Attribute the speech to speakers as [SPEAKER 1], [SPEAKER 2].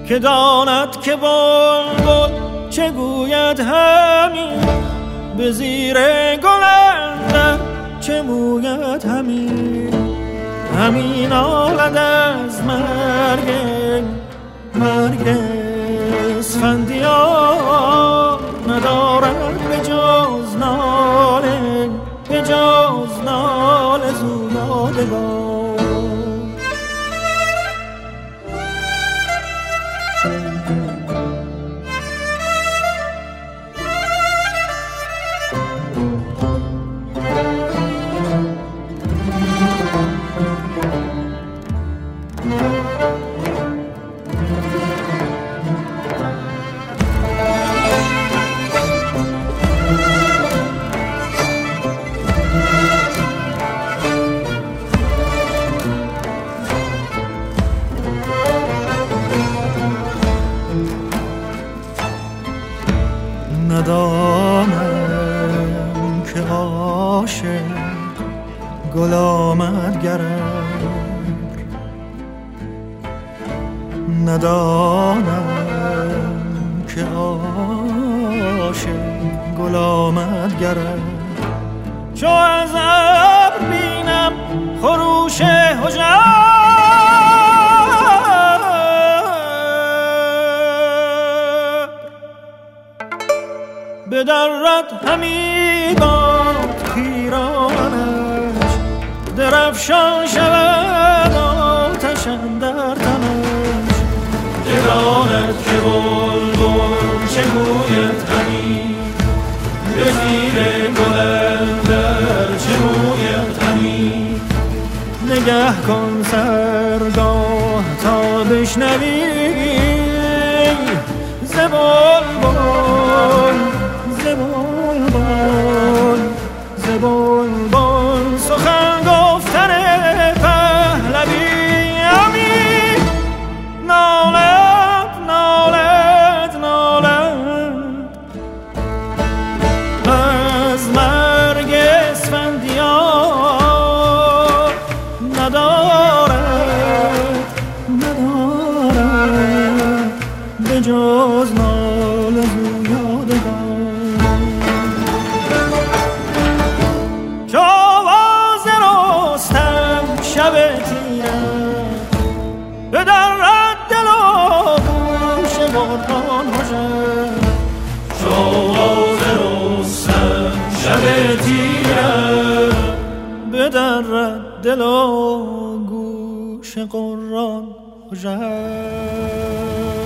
[SPEAKER 1] که داند که بلبل چه گوید همین، به زیر گل اندر چه موید همین. همین آلد از مرگ اسفندیار، ندارد به جز ناله زویادگان. ندانم که عاشق گل آمد گرم، ندانم که عاشق گل آمد گرم. چو از ابر بینم خروش هژبر، بدرد همی باد پیرانش، درفشان شود آتش اندر تنش.
[SPEAKER 2] بداند که بلبل چه گوید همی، به زیر گل اندر چه موید همی.
[SPEAKER 1] نگه کن سرگاه تا بشنوی ز بلبل سخن گفتن پهلوی. همی نالد از مرگ اسفندیار، ندارد به جز ناله زویادگان. شب تیرم بدرد دل و گوش قرآن هژبر.
[SPEAKER 2] شواز رستم شب تیرم
[SPEAKER 1] بدرد دل و گوش قرآن هژبر.